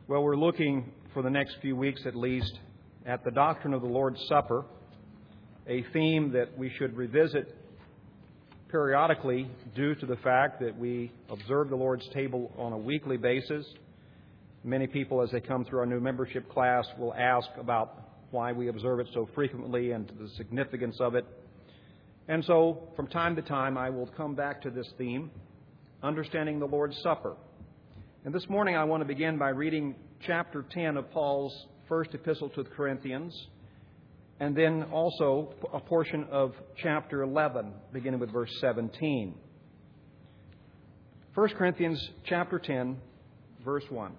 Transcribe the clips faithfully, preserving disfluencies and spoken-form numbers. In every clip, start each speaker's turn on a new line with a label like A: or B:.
A: Well, we're looking for the next few weeks at least at the doctrine of the Lord's Supper, a theme that we should revisit periodically due to the fact that we observe the Lord's table on a weekly basis. Many people, as they come through our new membership class, will ask about why we observe it so frequently and the significance of it. And so, from time to time, I will come back to this theme, understanding the Lord's Supper. And this morning I want to begin by reading chapter ten of Paul's first epistle to the Corinthians, and then also a portion of chapter eleven, beginning with verse seventeen. First Corinthians chapter ten, verse one.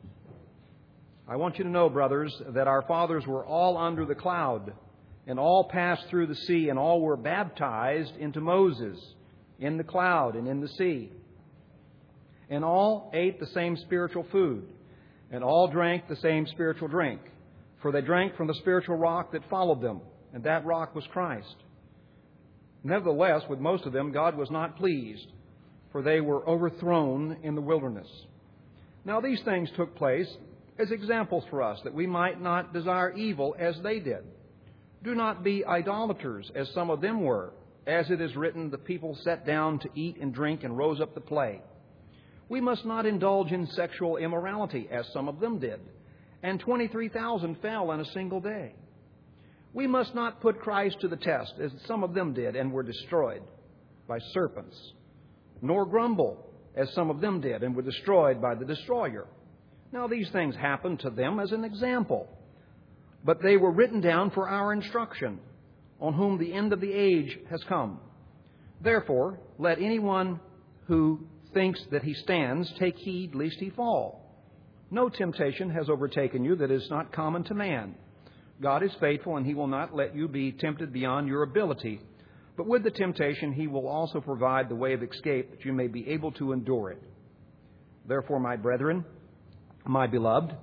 A: I want you to know, brothers, that our fathers were all under the cloud, and all passed through the sea, and all were baptized into Moses in the cloud and in the sea. And all ate the same spiritual food, and all drank the same spiritual drink. For they drank from the spiritual rock that followed them, and that rock was Christ. Nevertheless, with most of them, God was not pleased, for they were overthrown in the wilderness. Now these things took place as examples for us, that we might not desire evil as they did. Do not be idolaters, as some of them were. As it is written, the people sat down to eat and drink and rose up to play. We must not indulge in sexual immorality, as some of them did, and twenty-three thousand fell in a single day. We must not put Christ to the test, as some of them did, and were destroyed by serpents, nor grumble, as some of them did, and were destroyed by the destroyer. Now these things happened to them as an example, but they were written down for our instruction, on whom the end of the age has come. Therefore, let anyone who thinks that he stands take heed lest he fall. No temptation has overtaken you that is not common to man. God is faithful, and He will not let you be tempted beyond your ability. But with the temptation, He will also provide the way of escape, that you may be able to endure it. Therefore, my brethren, my beloved,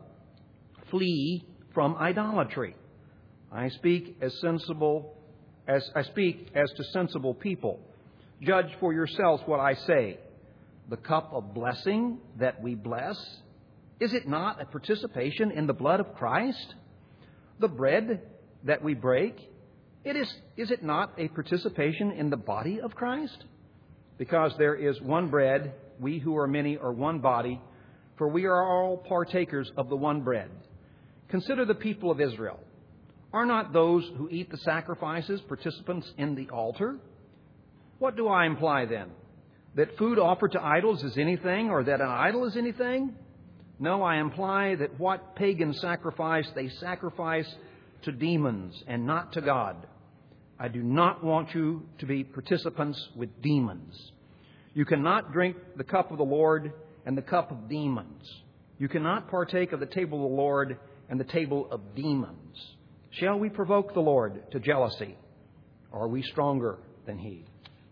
A: flee from idolatry. I speak as sensible as I speak as to sensible people. Judge for yourselves what I say. The cup of blessing that we bless, is it not a participation in the blood of Christ? The bread that we break, it is, is it not a participation in the body of Christ? Because there is one bread, we who are many are one body, for we are all partakers of the one bread. Consider the people of Israel. Are not those who eat the sacrifices participants in the altar? What do I imply then? That food offered to idols is anything, or that an idol is anything? No, I imply that what pagan sacrifice they sacrifice to demons and not to God. I do not want you to be participants with demons. You cannot drink the cup of the Lord and the cup of demons. You cannot partake of the table of the Lord and the table of demons. Shall we provoke the Lord to jealousy? Or are we stronger than He?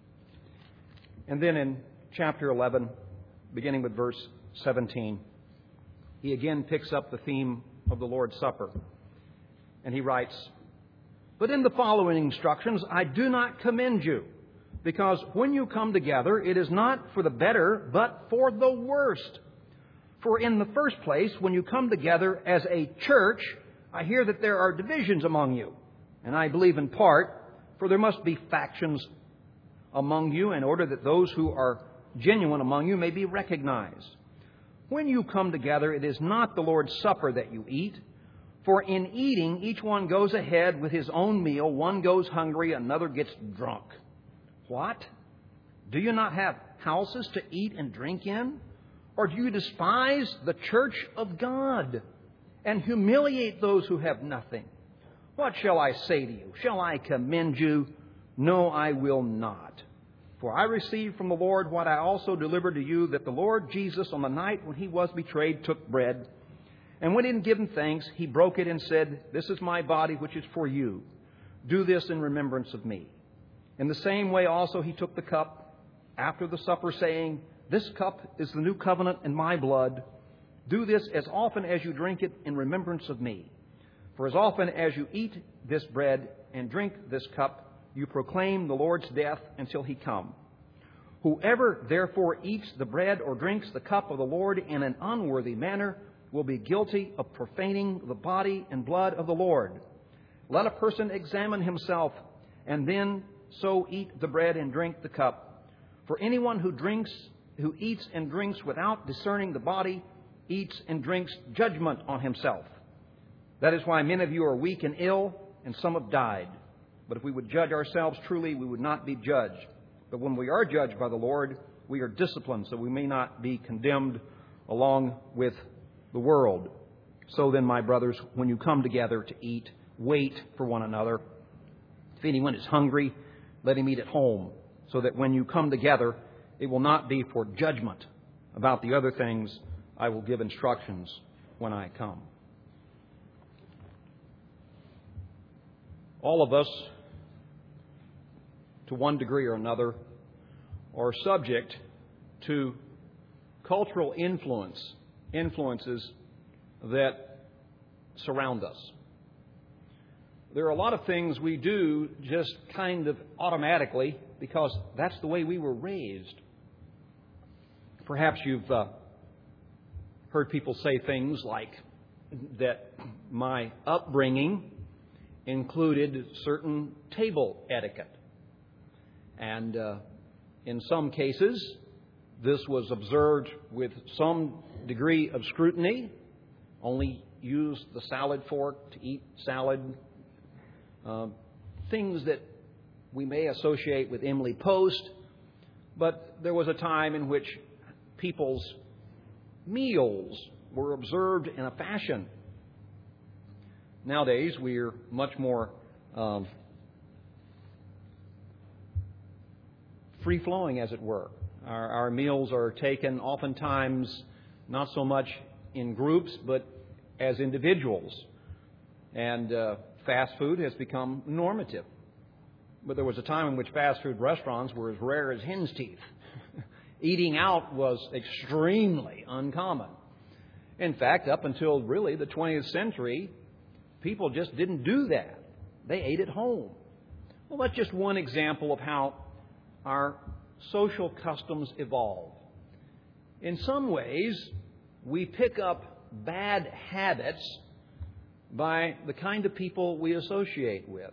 A: And then in chapter eleven, beginning with verse seventeen, he again picks up the theme of the Lord's Supper. And he writes, But in the following instructions I do not commend you, because when you come together, it is not for the better, but for the worst. For in the first place, when you come together as a church, I hear that there are divisions among you. And I believe in part, for there must be factions among you, in order that those who are genuine among you may be recognized. When you come together, it is not the Lord's Supper that you eat. For in eating, each one goes ahead with his own meal. One goes hungry, another gets drunk. What? Do you not have houses to eat and drink in? Or do you despise the church of God and humiliate those who have nothing? What shall I say to you? Shall I commend you? No, I will not. For I received from the Lord what I also delivered to you, that the Lord Jesus, on the night when He was betrayed, took bread. And when He had given thanks, He broke it and said, This is my body, which is for you. Do this in remembrance of me. In the same way also He took the cup after the supper, saying, This cup is the new covenant in my blood. Do this as often as you drink it in remembrance of me. For as often as you eat this bread and drink this cup, you proclaim the Lord's death until He come. Whoever therefore eats the bread or drinks the cup of the Lord in an unworthy manner will be guilty of profaning the body and blood of the Lord. Let a person examine himself, and then so eat the bread and drink the cup. For anyone who drinks, who eats and drinks without discerning the body, eats and drinks judgment on himself. That is why many of you are weak and ill, and some have died. But if we would judge ourselves truly, we would not be judged. But when we are judged by the Lord, we are disciplined, so we may not be condemned along with the world. So then, my brothers, when you come together to eat, wait for one another. If anyone is hungry, let him eat at home, so that when you come together, it will not be for judgment. About the other things, I will give instructions when I come. All of us, to one degree or another, are subject to cultural influence, influences that surround us. There are a lot of things we do just kind of automatically because that's the way we were raised. Perhaps you've uh, heard people say things like that my upbringing included certain table etiquette. And uh, in some cases, this was observed with some degree of scrutiny. Only use the salad fork to eat salad. Uh, things that we may associate with Emily Post. But there was a time in which people's meals were observed in a fashion. Nowadays, we're much more um, free-flowing, as it were. Our, our meals are taken oftentimes not so much in groups, but as individuals. And uh, fast food has become normative. But there was a time in which fast food restaurants were as rare as hen's teeth. Eating out was extremely uncommon. In fact, up until really the twentieth century, people just didn't do that. They ate at home. Well, that's just one example of how our social customs evolve. In some ways, we pick up bad habits by the kind of people we associate with.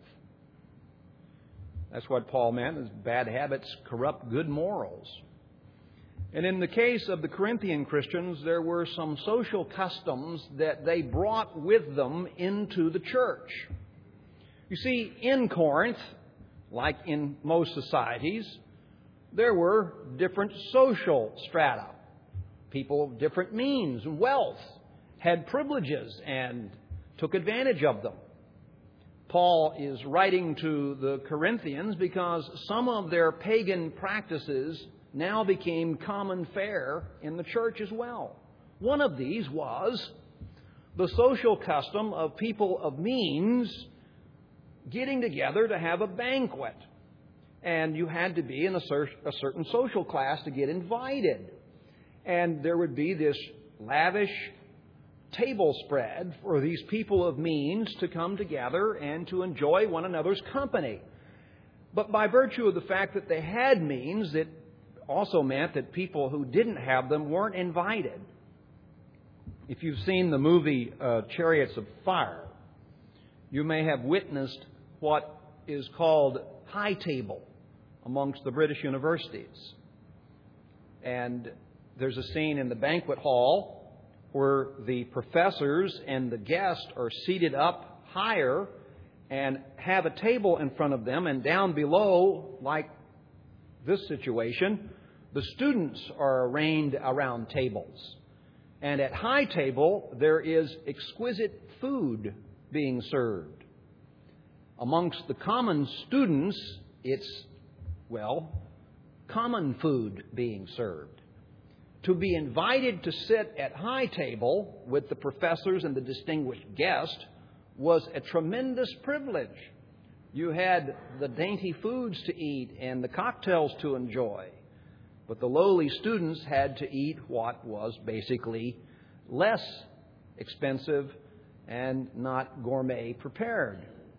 A: That's what Paul meant, is bad habits corrupt good morals. And in the case of the Corinthian Christians, there were some social customs that they brought with them into the church. You see, in Corinth, like in most societies, there were different social strata. People of different means and wealth had privileges and took advantage of them. Paul is writing to the Corinthians because some of their pagan practices now became common fare in the church as well. One of these was the social custom of people of means getting together to have a banquet. And you had to be in a, cer- a certain social class to get invited. And there would be this lavish table spread for these people of means to come together and to enjoy one another's company. But by virtue of the fact that they had means, it also meant that people who didn't have them weren't invited. If you've seen the movie uh, Chariots of Fire, you may have witnessed what is called high table amongst the British universities. And there's a scene in the banquet hall where the professors and the guests are seated up higher and have a table in front of them, and down below, like this situation, the students are arranged around tables. And at high table, there is exquisite food being served. Amongst the common students, it's, well, common food being served. To be invited to sit at high table with the professors and the distinguished guest was a tremendous privilege. You had the dainty foods to eat and the cocktails to enjoy. But the lowly students had to eat what was basically less expensive and not gourmet prepared.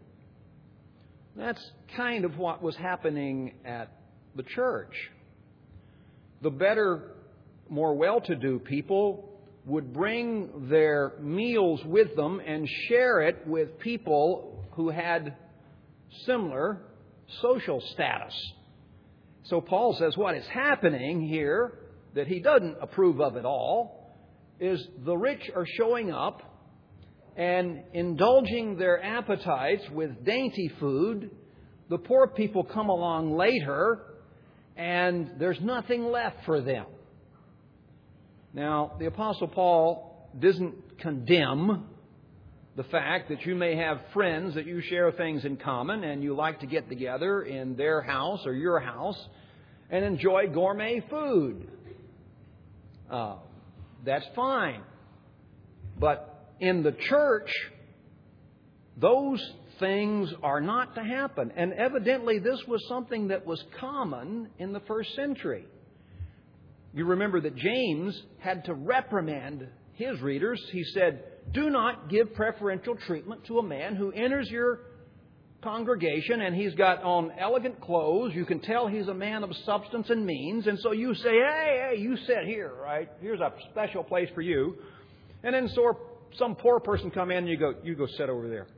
A: That's kind of what was happening at the church. The better, more well-to-do people would bring their meals with them and share it with people who had similar social status. So Paul says what is happening here, that he doesn't approve of at all, is the rich are showing up and indulging their appetites with dainty food. The poor people come along later, and there's nothing left for them. Now, the Apostle Paul doesn't condemn the fact that you may have friends that you share things in common and you like to get together in their house or your house and enjoy gourmet food. Uh, that's fine. But in the church, those things are not to happen. And evidently this was something that was common in the first century. You remember that James had to reprimand his readers. He said, do not give preferential treatment to a man who enters your congregation and he's got on elegant clothes. You can tell he's a man of substance and means. And so you say, hey, hey, you sit here, right? Here's a special place for you. And then so some poor person come in and you go, you go sit over there.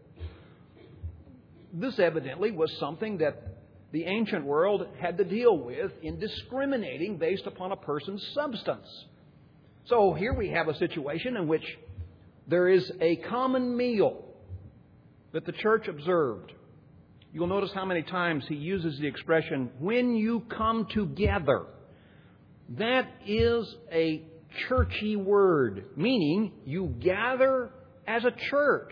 A: This evidently was something that the ancient world had to deal with in discriminating based upon a person's substance. So here we have a situation in which there is a common meal that the church observed. You'll notice how many times he uses the expression, when you come together. That is a churchy word, meaning you gather as a church.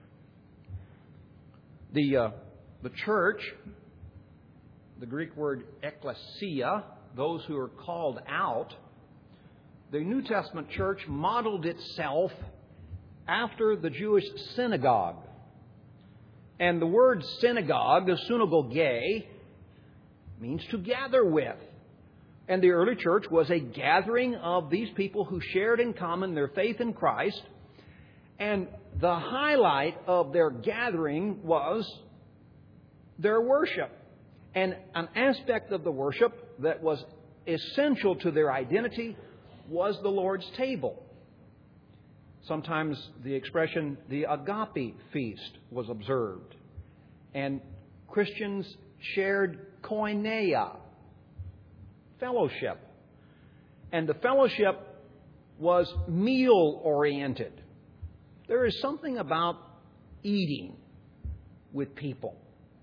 A: The, uh, the church, the Greek word ekklesia, those who are called out, the New Testament church modeled itself after the Jewish synagogue. And the word synagogue, synagoge, means to gather with. And the early church was a gathering of these people who shared in common their faith in Christ. And the highlight of their gathering was their worship. And an aspect of the worship that was essential to their identity was the Lord's table. Sometimes the expression, the agape feast, was observed. And Christians shared koinonia, fellowship. And the fellowship was meal-oriented. There is something about eating with people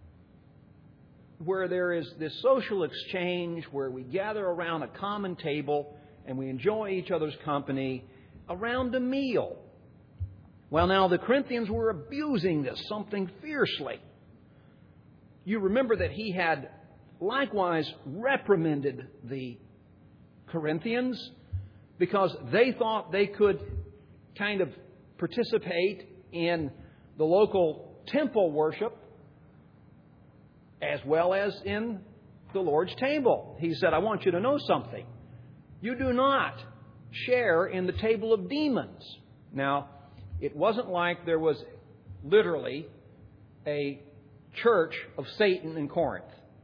A: where there is this social exchange, where we gather around a common table and we enjoy each other's company around a meal. Well, now the Corinthians were abusing this something fiercely. You remember that he had likewise reprimanded the Corinthians because they thought they could kind of participate in the local temple worship as well as in the Lord's table. He said, I want you to know something. You do not share in the table of demons. Now, it wasn't like there was literally a church of Satan in Corinth.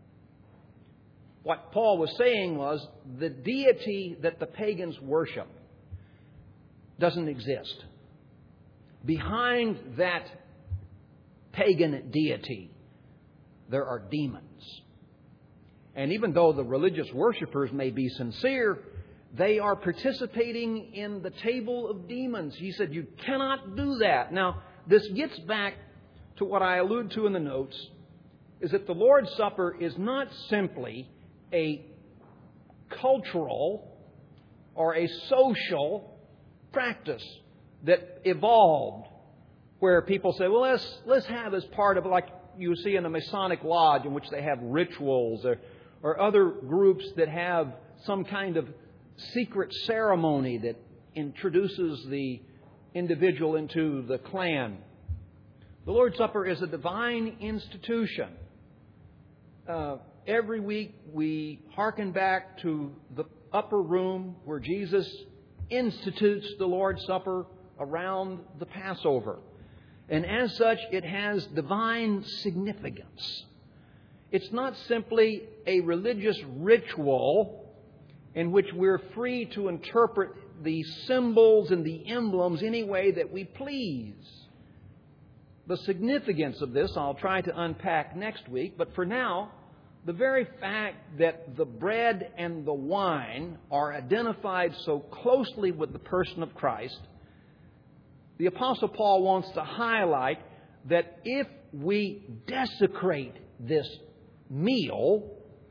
A: What Paul was saying was the deity that the pagans worship doesn't exist. Behind that pagan deity, there are demons. And even though the religious worshipers may be sincere, they are participating in the table of demons. He said, you cannot do that. Now, this gets back to what I allude to in the notes, is that the Lord's Supper is not simply a cultural or a social practice that evolved where people say, well, let's, let's have as part of, like you see in a Masonic lodge in which they have rituals, or, or other groups that have some kind of secret ceremony that introduces the individual into the clan. The Lord's Supper is a divine institution. Uh, every week we hearken back to the upper room where Jesus institutes the Lord's Supper around the Passover. And as such, it has divine significance. It's not simply a religious ritual in which we're free to interpret the symbols and the emblems any way that we please. The significance of this I'll try to unpack next week, but for now, the very fact that the bread and the wine are identified so closely with the person of Christ, the Apostle Paul wants to highlight that if we desecrate this meal,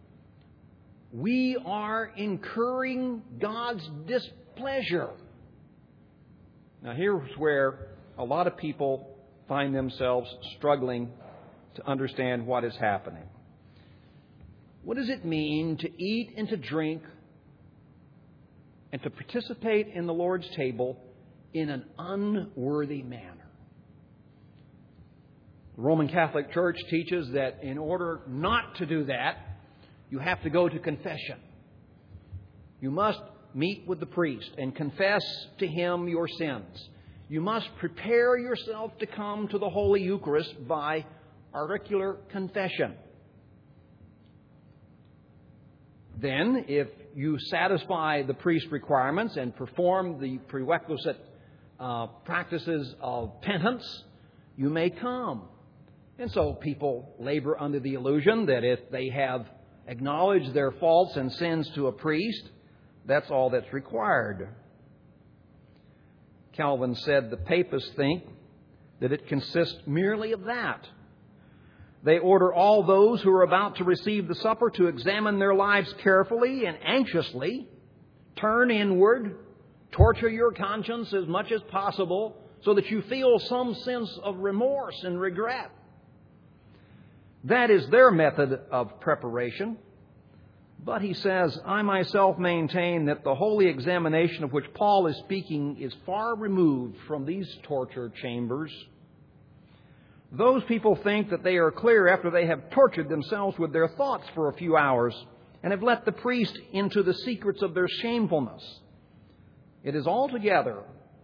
A: we are incurring God's displeasure. Now, here's where a lot of people find themselves struggling to understand what is happening. What does it mean to eat and to drink and to participate in the Lord's table in an unworthy manner? The Roman Catholic Church teaches that in order not to do that, you have to go to confession. You must meet with the priest and confess to him your sins. You must prepare yourself to come to the Holy Eucharist by auricular confession. Then, if you satisfy the priest's requirements and perform the prerequisite uh, practices of penance, you may come. And so people labor under the illusion that if they have acknowledged their faults and sins to a priest, that's all that's required. Calvin said the papists think that it consists merely of that. They order all those who are about to receive the supper to examine their lives carefully and anxiously, turn inward, torture your conscience as much as possible so that you feel some sense of remorse and regret. That is their method of preparation. But he says, I myself maintain that the holy examination of which Paul is speaking is far removed from these torture chambers. Those people think that they are clear after they have tortured themselves with their thoughts for a few hours and have let the priest into the secrets of their shamefulness. It is altogether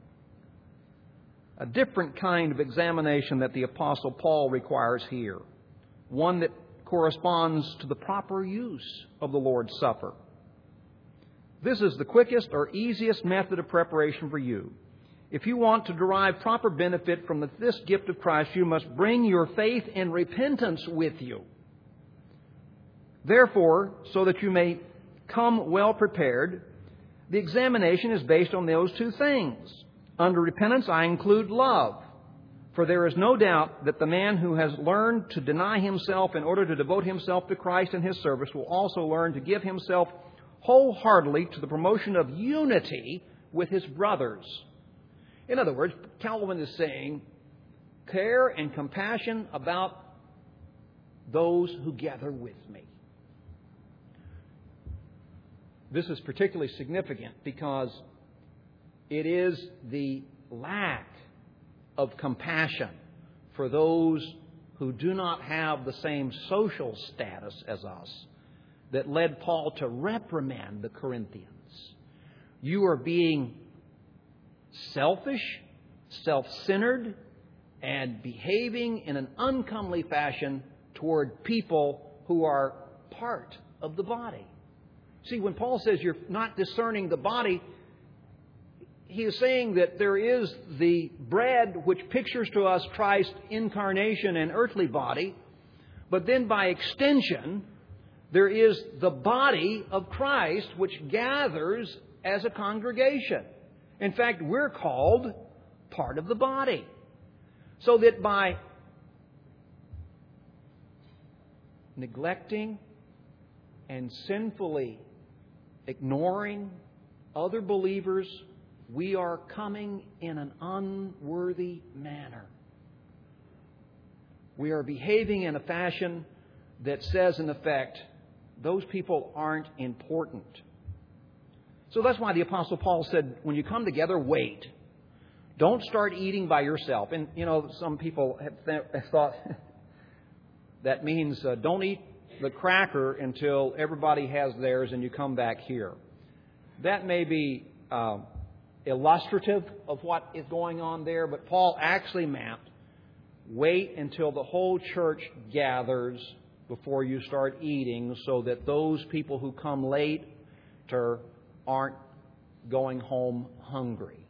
A: a different kind of examination that the Apostle Paul requires here, one that corresponds to the proper use of the Lord's Supper. This is the quickest or easiest method of preparation for you. If you want to derive proper benefit from this gift of Christ, you must bring your faith and repentance with you. Therefore, so that you may come well prepared, the examination is based on those two things. Under repentance, I include love. For there is no doubt that the man who has learned to deny himself in order to devote himself to Christ and His service will also learn to give himself wholeheartedly to the promotion of unity with his brothers. In other words, Calvin is saying care and compassion about those who gather with me. This is particularly significant because it is the lack of compassion for those who do not have the same social status as us that led Paul to reprimand the Corinthians. You are being selfish, self-centered, and behaving in an uncomely fashion toward people who are part of the body. See, when Paul says you're not discerning the body, he is saying that there is the bread which pictures to us Christ's incarnation and earthly body, but then by extension, there is the body of Christ which gathers as a congregation. In fact, we're called part of the body. So that by neglecting and sinfully ignoring other believers, we are coming in an unworthy manner. We are behaving in a fashion that says, in effect, those people aren't important. So that's why the Apostle Paul said, when you come together, wait. Don't start eating by yourself. And, you know, some people have, th- have thought that means uh, don't eat the cracker until everybody has theirs and you come back here. That may be uh, illustrative of what is going on there, but Paul actually meant wait until the whole church gathers before you start eating so that those people who come later aren't going home hungry.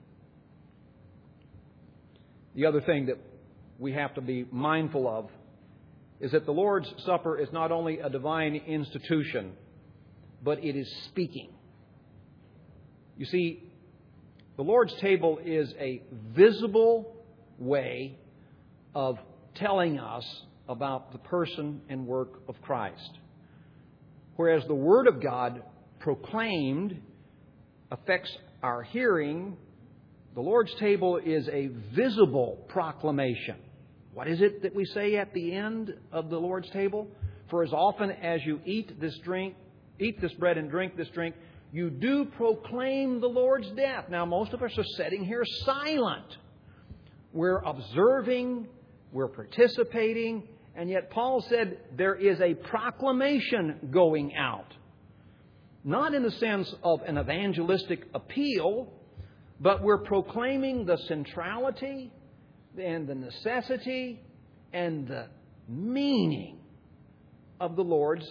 A: The other thing that we have to be mindful of is that the Lord's Supper is not only a divine institution, but it is speaking. You see, the Lord's table is a visible way of telling us about the person and work of Christ. Whereas the Word of God proclaimed affects our hearing, the Lord's table is a visible proclamation. What is it that we say at the end of the Lord's table? For as often as you eat this drink, eat this bread and drink this drink, you do proclaim the Lord's death. Now, most of us are sitting here silent. We're observing, we're participating, and yet Paul said there is a proclamation going out. Not in the sense of an evangelistic appeal, but we're proclaiming the centrality and the necessity and the meaning of the Lord's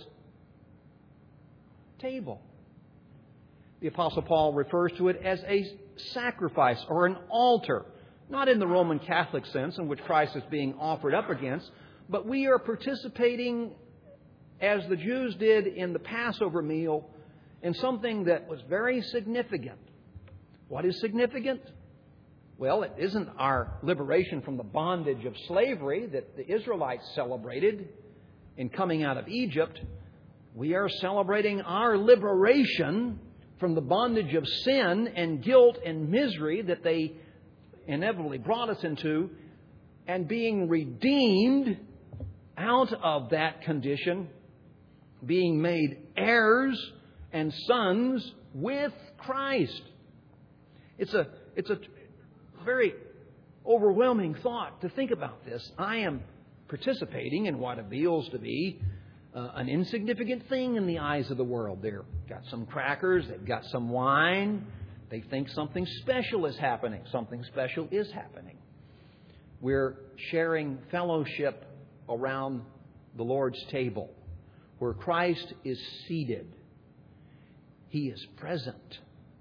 A: table. The Apostle Paul refers to it as a sacrifice or an altar, not in the Roman Catholic sense in which Christ is being offered up against, but we are participating, as the Jews did in the Passover meal, in something that was very significant. What is significant? Well, it isn't our liberation from the bondage of slavery that the Israelites celebrated in coming out of Egypt. We are celebrating our liberation from the bondage of sin and guilt and misery that they inevitably brought us into, and being redeemed out of that condition, being made heirs and sons with Christ. It's a, it's a very overwhelming thought to think about this. I am participating in what appeals to be uh, an insignificant thing in the eyes of the world. They've got some crackers, they've got some wine. They think something special is happening. Something special is happening. We're sharing fellowship around the Lord's table, where Christ is seated. He is present.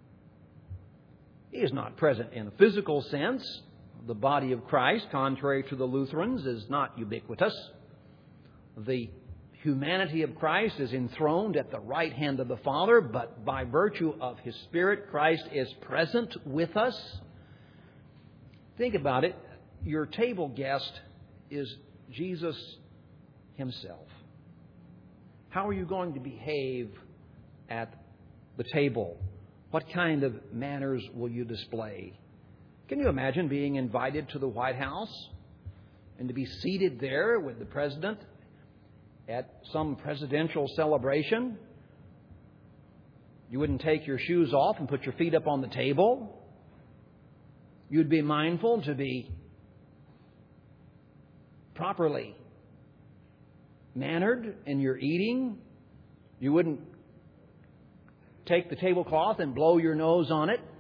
A: He is not present in a physical sense. The body of Christ, contrary to the Lutherans, is not ubiquitous. The humanity of Christ is enthroned at the right hand of the Father, but by virtue of His Spirit, Christ is present with us. Think about it. Your table guest is Jesus Himself. How are you going to behave at the table? What kind of manners will you display? Can you imagine being invited to the White House and to be seated there with the President at some presidential celebration? You wouldn't take your shoes off and put your feet up on the table. You'd be mindful to be properly mannered in your eating. You wouldn't take the tablecloth and blow your nose on it.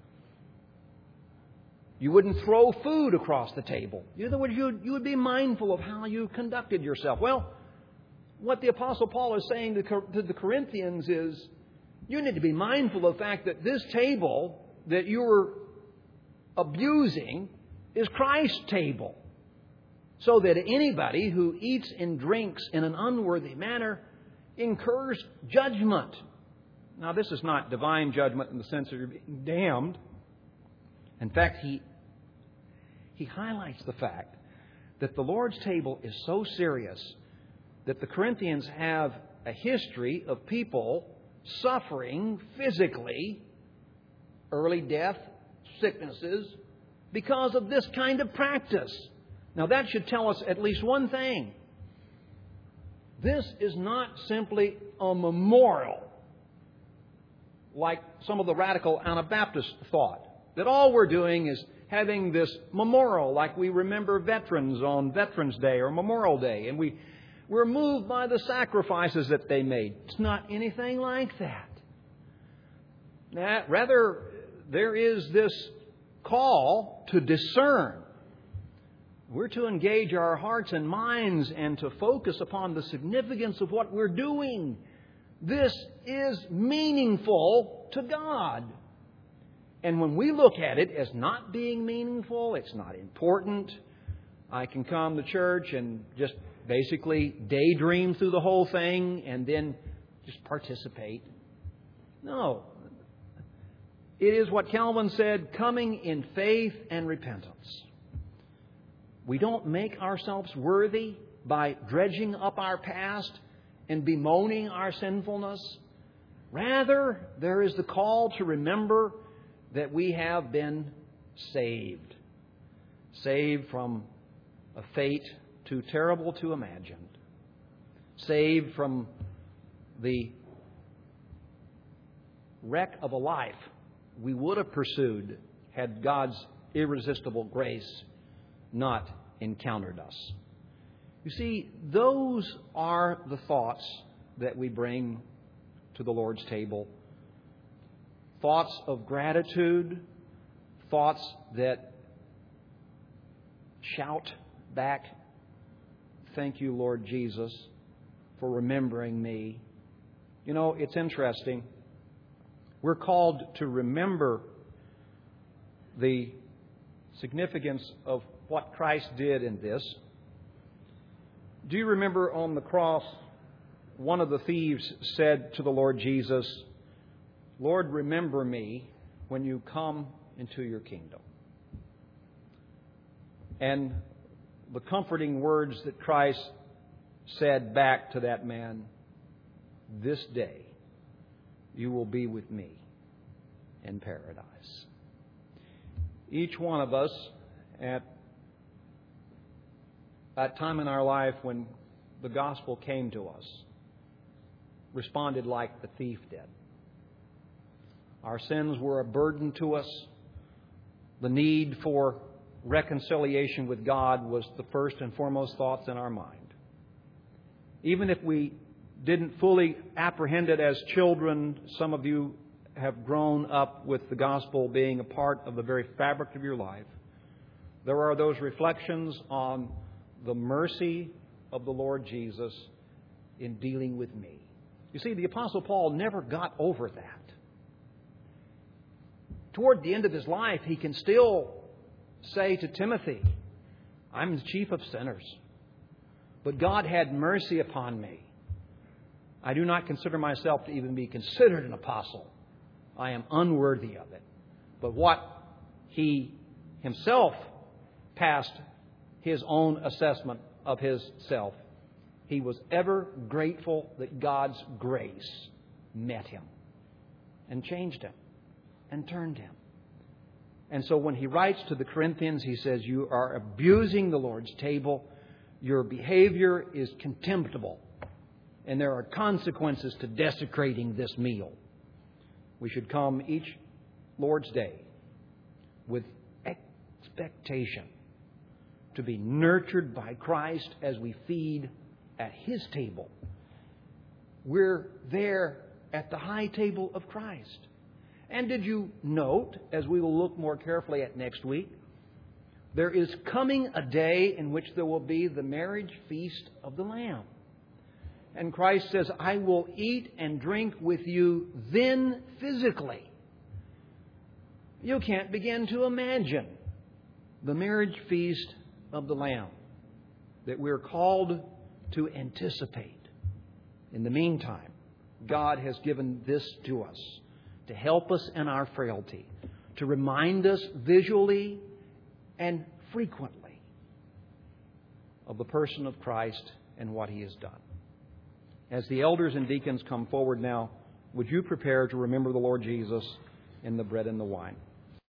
A: You wouldn't throw food across the table. In other words, you, you would be mindful of how you conducted yourself. Well, what the Apostle Paul is saying to the Corinthians is, you need to be mindful of the fact that this table that you're abusing is Christ's table. So that anybody who eats and drinks in an unworthy manner incurs judgment. Now, this is not divine judgment in the sense that you're being damned. In fact, he, he highlights the fact that the Lord's table is so serious that the Corinthians have a history of people suffering physically, early death, sicknesses, because of this kind of practice. Now, that should tell us at least one thing. This is not simply a memorial, like some of the radical Anabaptists thought, that all we're doing is having this memorial, like we remember veterans on Veterans Day or Memorial Day, and we, we're moved by the sacrifices that they made. It's not anything like that. Now, rather, there is this call to discern. We're to engage our hearts and minds and to focus upon the significance of what we're doing. This is meaningful to God. And when we look at it as not being meaningful, it's not important, I can come to church and just basically daydream through the whole thing and then just participate. No. It is what Calvin said, coming in faith and repentance. We don't make ourselves worthy by dredging up our past and bemoaning our sinfulness. Rather, there is the call to remember that we have been saved. Saved from a fate too terrible to imagine. Saved from the wreck of a life we would have pursued had God's irresistible grace not encountered us. You see, those are the thoughts that we bring to the Lord's table. Thoughts of gratitude, thoughts that shout back, "Thank you, Lord Jesus, for remembering me." You know, it's interesting. We're called to remember the significance of what Christ did in this. Do you remember on the cross, one of the thieves said to the Lord Jesus, "Lord, remember me when you come into your kingdom." And the comforting words that Christ said back to that man, "This day you will be with me in paradise." Each one of us at that time in our life when the gospel came to us responded like the thief did. Our sins were a burden to us. The need for reconciliation with God was the first and foremost thoughts in our mind. Even if we didn't fully apprehend it as children, some of you have grown up with the gospel being a part of the very fabric of your life. There are those reflections on the mercy of the Lord Jesus in dealing with me. You see, the Apostle Paul never got over that. Toward the end of his life, he can still say to Timothy, "I'm the chief of sinners, but God had mercy upon me. I do not consider myself to even be considered an apostle. I am unworthy of it." But what he himself passed his own assessment of his self, he was ever grateful that God's grace met him and changed him and turned him. And so when he writes to the Corinthians, he says, "You are abusing the Lord's table. Your behavior is contemptible. And there are consequences to desecrating this meal." We should come each Lord's Day with expectation to be nurtured by Christ as we feed at His table. We're there at the high table of Christ. And did you note, as we will look more carefully at next week, there is coming a day in which there will be the marriage feast of the Lamb. And Christ says, "I will eat and drink with you then physically." You can't begin to imagine the marriage feast of the Lamb that we're called to anticipate. In the meantime, God has given this to us to help us in our frailty, to remind us visually and frequently of the person of Christ and what He has done. As the elders and deacons come forward now, would you prepare to remember the Lord Jesus in the bread and the wine?